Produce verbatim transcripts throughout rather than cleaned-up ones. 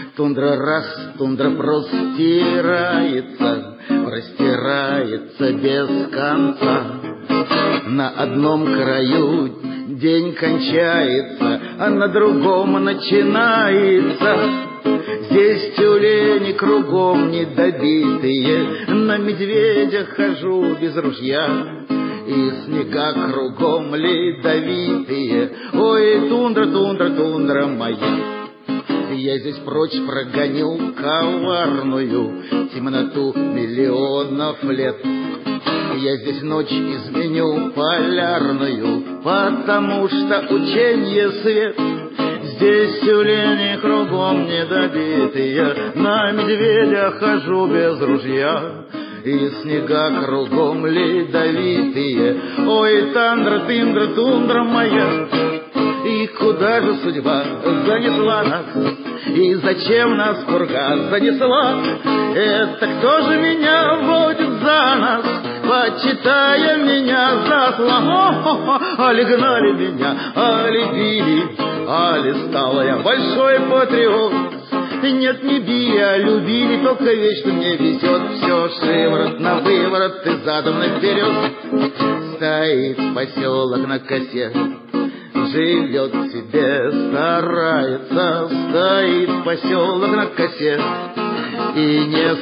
Тундра раз, тундра простирается, простирается без конца. На одном краю день кончается, а на другом начинается. Здесь тюлени кругом недобитые, на медведя хожу без ружья, и снега кругом ледовитые. Ой, тундра, тундра, тундра моя. Я здесь прочь прогоню коварную темноту миллионов лет. Я здесь ночь изменю полярную, потому что ученье свет. Здесь тюлени кругом недобитые, на медведя хожу без ружья, и снега кругом ледовитые. Ой, тандра, тиндра, тундра моя. И куда же судьба занесла нас? И зачем нас пурга занесла? Это кто же меня водит за нас, почитая меня за слова? Али гнали меня, али били, али стала я большой патриот. Нет, не били, а любили, только вечно мне везет. Все шиворот на выворот и задом наперед. Стоит поселок на косе, живет себе, старается. Стоит поселок на косе и не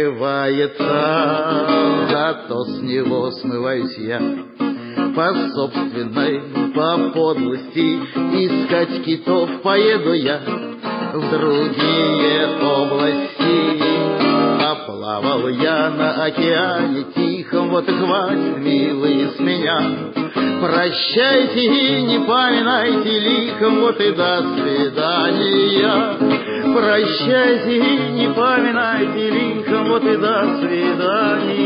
смывается, зато с него смываюсь я. По собственной, по подлости искать китов поеду я в другие области. Поплавал я на океане тихом, вот и хватит, милые, с меня. Прощайте и не поминайте лихом, вот и до свидания. Прощайте и не поминайте лихом, вот и до свидания.